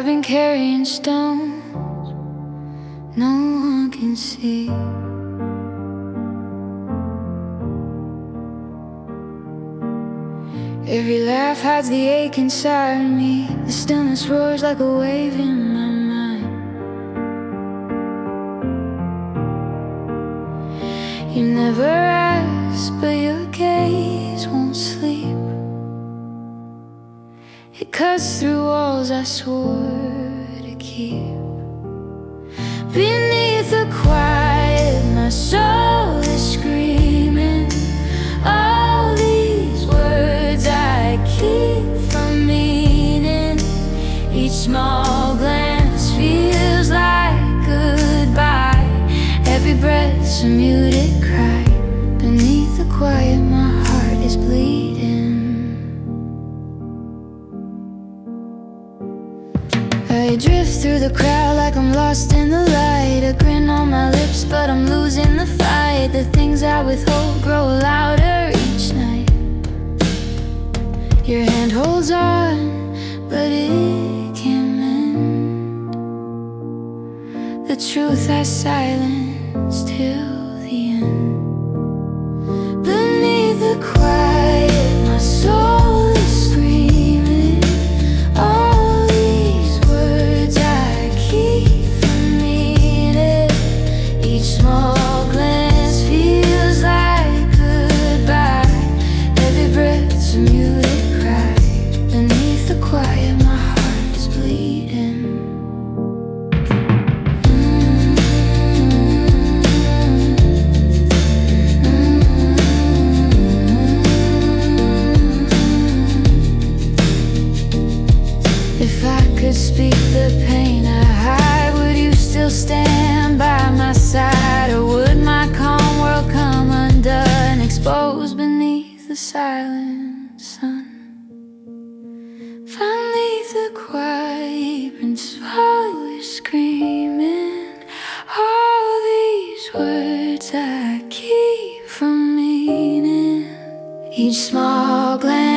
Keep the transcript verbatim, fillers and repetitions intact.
I've been carrying stones no one can see. Every laugh hides the ache inside me. The stillness roars like a wave in my mind. You never ask, but your gaze won't sleep. It cuts through walls I swore to keep. Beneath the quiet, my soul is screaming. All these words I keep from meaning. Each small glance feels like goodbye. Every breath's a muted cry. Beneath the quiet, my heart is bleeding. I drift through the crowd like I'm lost in the light. A grin on my lips, but I'm losing the fight. The things I withhold grow louder each night. Your hand holds on, but it can't mend the truth I silence till the end. Beneath the quiet, my soul is screaming. All these words I keep from meaning. Each small glance feels like goodbye. Every breath's a muted cry. Beneath the quiet, my heart is bleeding. If I could speak the pain I hide, would you still stand by my side? Or would my calm world come undone, exposed beneath the silent sun? Beneath the quiet, Prince always screaming. All these words I keep from meaning. Each small glance